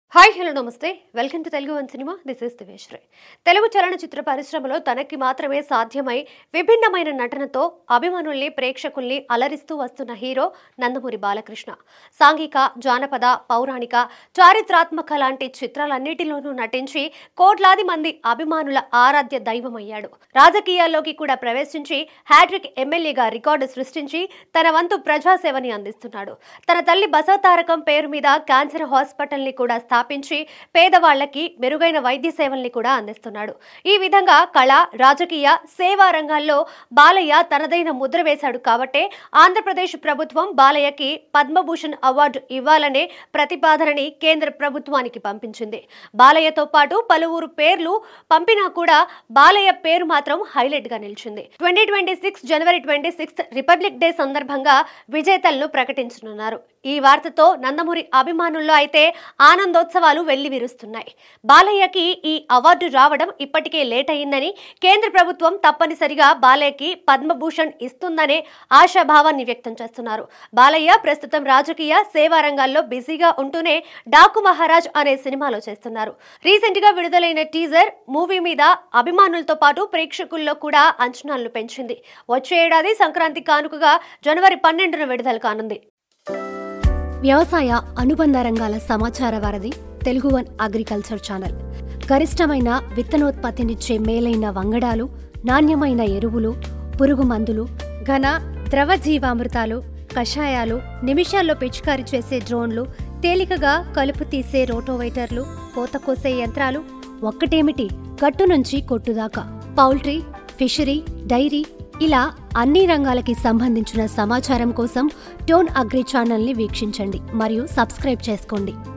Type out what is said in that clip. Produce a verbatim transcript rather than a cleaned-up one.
Hi hello నమస్తే welcome to Telugu one cinema. This is దివేశ్వరి. తెలుగు చలనచిత్ర పరిశ్రమలో తనకి మాత్రమే సాధ్యమై విభిన్నమైన నటనతో అభిమానుల్ని ప్రేక్షకుల్ని అలరిస్తూ వస్తున్న హీరో నందమూరి బాలకృష్ణ. సాంఘిక, జానపద, పౌరాణిక, చారిత్రాత్మక లాంటి చిత్రాలన్నిటిలోనూ నటించి కోట్లాది మంది అభిమానుల ఆరాధ్య దైవమయ్యాడు. రాజకీయాల్లోకి కూడా ప్రవేశించి హ్యాట్రిక్ ఎమ్మెల్యేగా రికార్డు సృష్టించి తన వంతు ప్రజాసేవని అందిస్తున్నాడు. తన తల్లి బసవతారకం పేరు మీద క్యాన్సర్ హాస్పిటల్ ని కూడా స్థాపించి పేదవాళ్లకి మెరుగైన వైద్య సేవల్ని కూడా అందిస్తున్నాడు. ఈ విధంగా కళ, రాజకీయ, సేవా రంగాల్లో బాలయ్య తనదైన ముద్ర వేశాడు. కాబట్టే ఆంధ్రప్రదేశ్ ప్రభుత్వం బాలయ్యకి పద్మభూషణ్ అవార్డు ఇవ్వాలనే ప్రతిపాదనని కేంద్ర ప్రభుత్వానికి పంపించింది. బాలయ్యతో పాటు పలువురు పేర్లు పంపినా కూడా బాలయ్య పేరు మాత్రం హైలైట్ గా నిలిచింది. Twenty twenty six January twenty sixth republic day సందర్భంగా విజేతలను ప్రకటించనున్నారు. ఈ వార్తతో నందమూరి అభిమానుల్లో అయితే ఆనందోత్సవాలు వెళ్లి విరుస్తున్నాయి. బాలయ్యకి ఈ అవార్డు రావడం ఇప్పటికే లేట్ అయిందని, కేంద్ర ప్రభుత్వం తప్పనిసరిగా బాలయ్యకి పద్మభూషణ్ ఇస్తుందనే ఆశాభావాన్ని వ్యక్తం చేస్తున్నారు. బాలయ్య ప్రస్తుతం రాజకీయ, సేవా రంగాల్లో బిజీగా ఉంటూనే డాకు మహారాజ్ అనే సినిమాలో చేస్తున్నారు. రీసెంట్ గా విడుదలైన టీజర్ మూవీ మీద అభిమానులతో పాటు ప్రేక్షకుల్లో కూడా అంచనాలను పెంచింది. వచ్చే ఏడాది సంక్రాంతి కానుకగా జనవరి పన్నెండున విడుదల కానుంది. వ్యవసాయ అనుబంధ రంగాల సమాచార వారధి తెలుగు వన్ అగ్రికల్చర్ ఛానల్. గరిష్టమైన విత్తనోత్పత్తినిచ్చే మేలైన వంగడాలు, నాణ్యమైన ఎరువులు, పురుగు మందులు, ఘన ద్రవ జీవామృతాలు, కషాయాలు, నిమిషాల్లో పిచికారీ చేసే డ్రోన్లు, తేలికగా కలుపు తీసే రోటోవేటర్లు, కోత కోసే యంత్రాలు, ఒక్కటేమిటి గట్టు నుంచి కొట్టుదాకా పౌల్ట్రీ, ఫిషరీ, డైరీ ఇలా అన్ని రంగాలకి సంబంధించిన సమాచారం కోసం టోన్ అగ్రి ఛానల్ని వీక్షించండి మరియు సబ్స్క్రైబ్ చేసుకోండి.